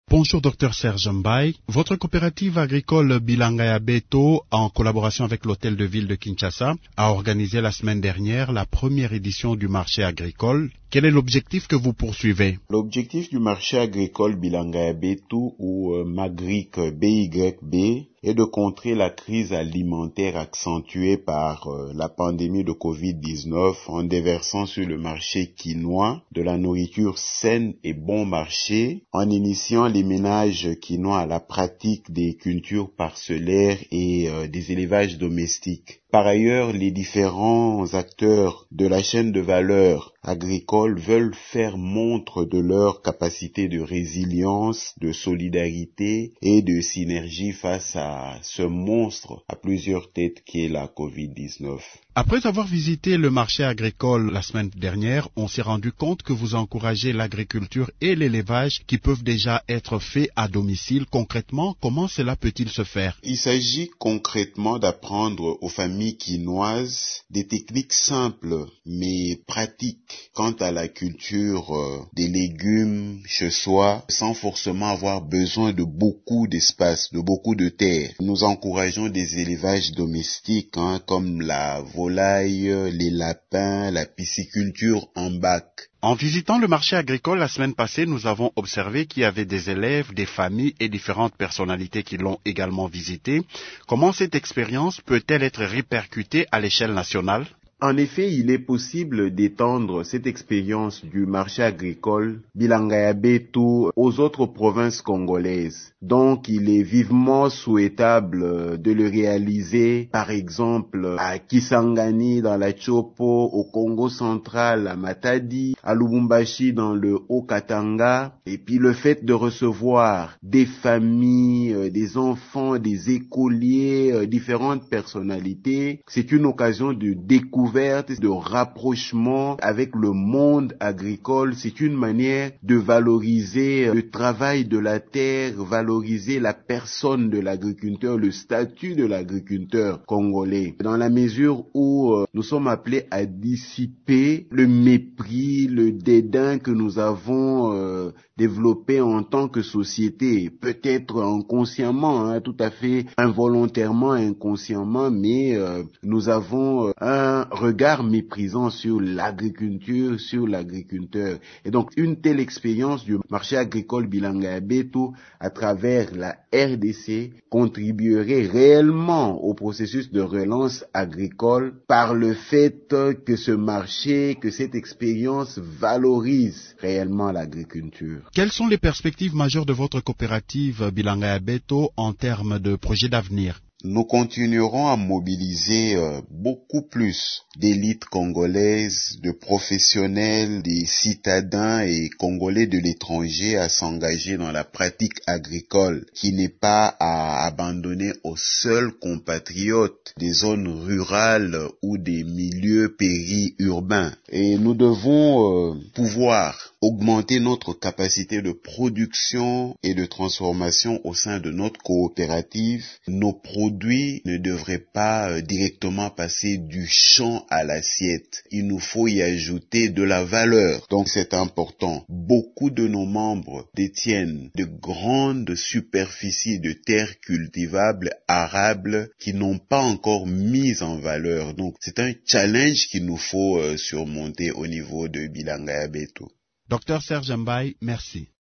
Bonjour Dr Serge Mbaye. Votre coopérative agricole Bilanga Beto, en collaboration avec l'hôtel de ville de Kinshasa, a organisé la semaine dernière la première édition du marché agricole. Quel est l'objectif que vous poursuivez? L'objectif du marché agricole Bilanga Beto ou Magric BYB est de contrer la crise alimentaire accentuée par la pandémie de Covid-19 en déversant sur le marché quinois de la nourriture saine et bon marché, en initiant les ménages quinois à la pratique des cultures parcellaires et des élevages domestiques. Par ailleurs, les différents acteurs de la chaîne de valeur agricole veulent faire montre de leur capacité de résilience, de solidarité et de synergie face à ce monstre à plusieurs têtes qui est la Covid-19. Après avoir visité le marché agricole la semaine dernière, on s'est rendu compte que vous encouragez l'agriculture et l'élevage qui peuvent déjà être faits à domicile. Concrètement, comment cela peut-il se faire? Il s'agit concrètement d'apprendre aux familles quinoises des techniques simples mais pratiques quant à la culture des légumes chez soi, sans forcément avoir besoin de beaucoup d'espace, de beaucoup de terre. Nous encourageons des élevages domestiques comme la volaille, les lapins, la pisciculture en bac. En visitant le marché agricole la semaine passée, nous avons observé qu'il y avait des élèves, des familles et différentes personnalités qui l'ont également visité. Comment cette expérience peut-elle être répercutée à l'échelle nationale? En effet, il est possible d'étendre cette expérience du marché agricole Bilanga Beto aux autres provinces congolaises. Donc, il est vivement souhaitable de le réaliser, par exemple, à Kisangani, dans la Chopo, au Congo central, à Matadi, à Lubumbashi, dans le Haut-Katanga. Et puis, le fait de recevoir des familles, des enfants, des écoliers, différentes personnalités, c'est une occasion de découvrir, de rapprochement avec le monde agricole. C'est une manière de valoriser le travail de la terre, valoriser la personne de l'agriculteur, le statut de l'agriculteur congolais, dans la mesure où nous sommes appelés à dissiper le mépris, le dédain que nous avons développé en tant que société, peut-être inconsciemment, tout à fait involontairement, inconsciemment, mais nous avons un regard méprisant sur l'agriculture, sur l'agriculteur. Et donc, une telle expérience du marché agricole Bilanga Beto à travers la RDC contribuerait réellement au processus de relance agricole par le fait que ce marché, que cette expérience valorise réellement l'agriculture. Quelles sont les perspectives majeures de votre coopérative Bilanga Beto en termes de projets d'avenir? Nous continuerons à mobiliser beaucoup plus d'élites congolaises, de professionnels, des citadins et congolais de l'étranger à s'engager dans la pratique agricole qui n'est pas à abandonner aux seuls compatriotes des zones rurales ou des milieux périurbains. Et nous devons pouvoir augmenter notre capacité de production et de transformation au sein de notre coopérative. Nos produits ne devraient pas directement passer du champ à l'assiette. Il nous faut y ajouter de la valeur. Donc c'est important. Beaucoup de nos membres détiennent de grandes superficies de terres cultivables, arables, qui n'ont pas encore mis en valeur. Donc c'est un challenge qu'il nous faut surmonter au niveau de Bilanga Beto. Dr Serge Mbaye, merci.